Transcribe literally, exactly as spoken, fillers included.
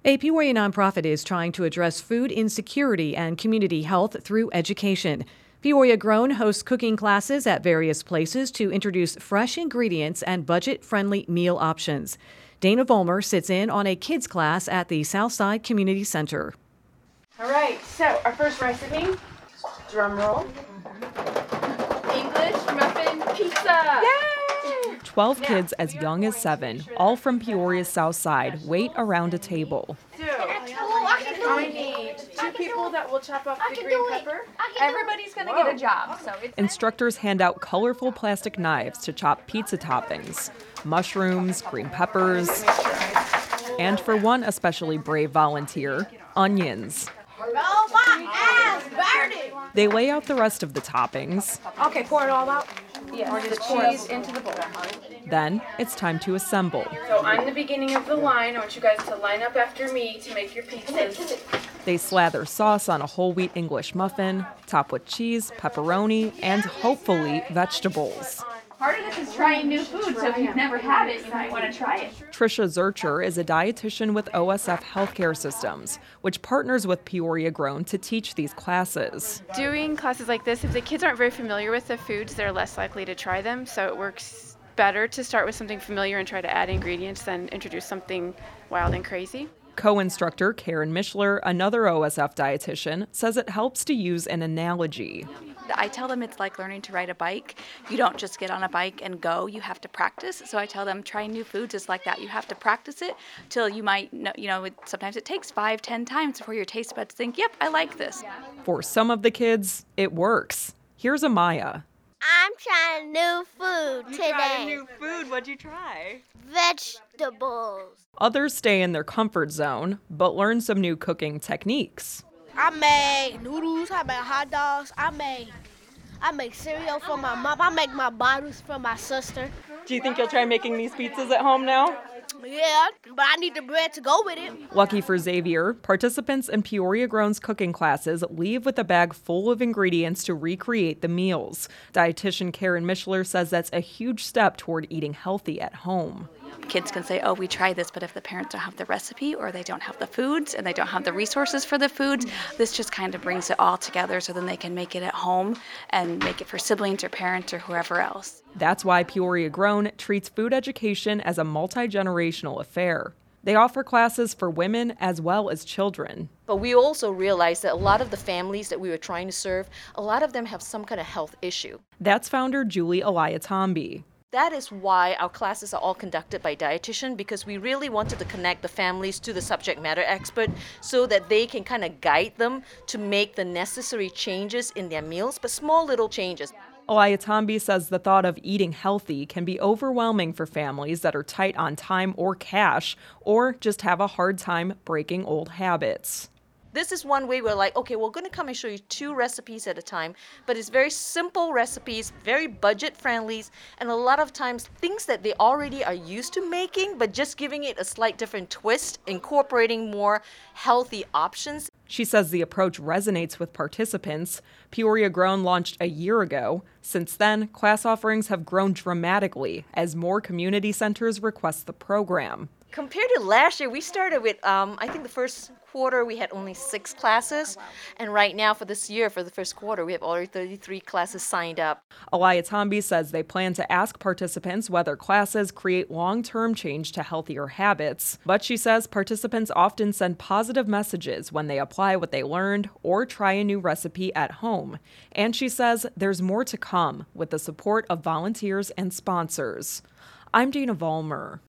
A Peoria nonprofit is trying to address food insecurity and community health through education. Peoria Grown hosts cooking classes at various places to introduce fresh ingredients and budget-friendly meal options. Dana Vollmer sits in on a kids class at the Southside Community Center. All right, so our first recipe, drum roll, English muffin pizza. Yay! Twelve kids as young as seven, all from Peoria's South Side, wait around a table. So, I need two people that will chop up the green pepper. Everybody's going to get a job. So it's Instructors hand out colorful plastic knives to chop pizza toppings, mushrooms, green peppers, and for one especially brave volunteer, onions. They lay out the rest of the toppings. Okay, pour it all out. Yeah, or just cheese into the bowl. Then it's time to assemble. So I'm the beginning of the line. I want you guys to line up after me to make your pizzas. They slather sauce on a whole wheat English muffin, top with cheese, pepperoni, and hopefully vegetables. Part of this is trying new food, so if you've never had it, you might want to try it. Trisha Zurcher is a dietitian with O S F Healthcare Systems, which partners with Peoria Grown to teach these classes. Doing classes like this, if the kids aren't very familiar with the foods, they're less likely to try them, so it works better to start with something familiar and try to add ingredients than introduce something wild and crazy. Co-instructor Karen Mishler, another O S F dietitian, says it helps to use an analogy. I tell them it's like learning to ride a bike. You don't just get on a bike and go. You have to practice. So I tell them trying new foods is like that. You have to practice it till you might know, you know, sometimes it takes five, ten times before your taste buds think, yep, I like this. For some of the kids, it works. Here's Amaya. I'm trying new food you today. You tried a new food. What'd you try? Vegetables. Others stay in their comfort zone, but learn some new cooking techniques. I made noodles, I made hot dogs, I made I make cereal for my mom, I make my bottles for my sister. Do you think you'll try making these pizzas at home now? Yeah, but I need the bread to go with it. Lucky for Xavier, participants in Peoria Grown's cooking classes leave with a bag full of ingredients to recreate the meals. Dietitian Karen Mishler says that's a huge step toward eating healthy at home. Kids can say, oh, we tried this, but if the parents don't have the recipe or they don't have the foods and they don't have the resources for the foods, this just kind of brings it all together so then they can make it at home and make it for siblings or parents or whoever else. That's why Peoria Grown treats food education as a multi-generational affair. They offer classes for women as well as children. But we also realized that a lot of the families that we were trying to serve, a lot of them have some kind of health issue. That's founder Julie Eliatombi. That is why our classes are all conducted by dietitian, because we really wanted to connect the families to the subject matter expert so that they can kind of guide them to make the necessary changes in their meals, but small little changes. Eliatombi says the thought of eating healthy can be overwhelming for families that are tight on time or cash, or just have a hard time breaking old habits. This is one way we're like, okay, we're going to come and show you two recipes at a time, but it's very simple recipes, very budget friendly, and a lot of times things that they already are used to making, but just giving it a slight different twist, incorporating more healthy options. She says the approach resonates with participants. Peoria Grown launched a year ago. Since then, class offerings have grown dramatically as more community centers request the program. Compared to last year, we started with, um, I think the first quarter we had only six classes, and right now for this year, for the first quarter, we have already thirty-three classes signed up. Eliatombi says they plan to ask participants whether classes create long-term change to healthier habits, but she says participants often send positive messages when they apply what they learned or try a new recipe at home. And she says there's more to come with the support of volunteers and sponsors. I'm Dana Vollmer.